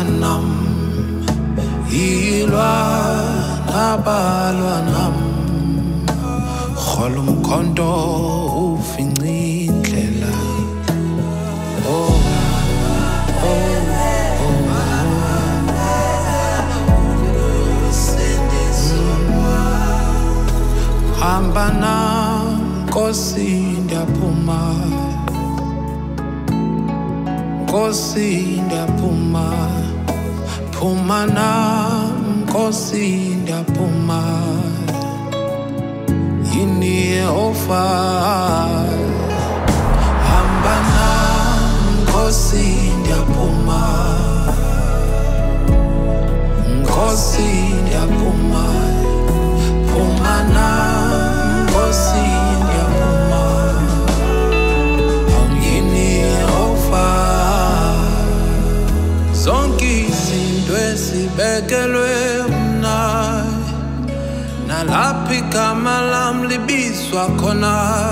nam ilwa nabalwa nam khola umkhonto ufinci indlela oh hamba nam Nkosi ndiyaphuma Nkosi ndiyaphuma phuma nam Nkosi ndiyaphuma yini Yehova hamba nam Nkosi ndiyaphuma Nkosi ndiyaphuma phuma nam Nkosi ndiyaphuma yini Yehova zonke izinto ezibekelwe mna nalapho igama lam libizwa khona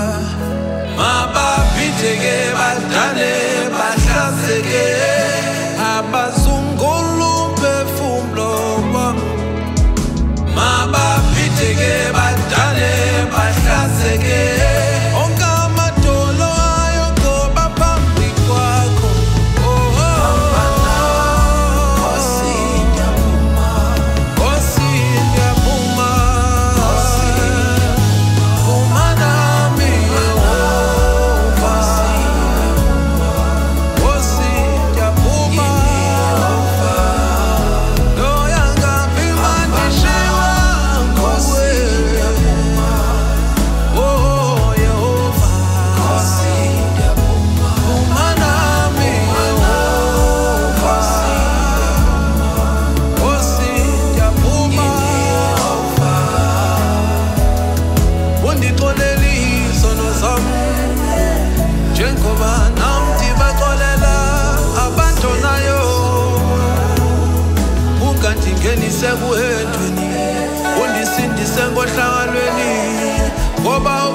mababhideke badane bahlaseke abazungula umphefumlo wam mababhideke badane bahlaseke onke amadolo ayongoba phambi kwakho Ngenise kuhendweni undisindise ngohlangalweni ngoba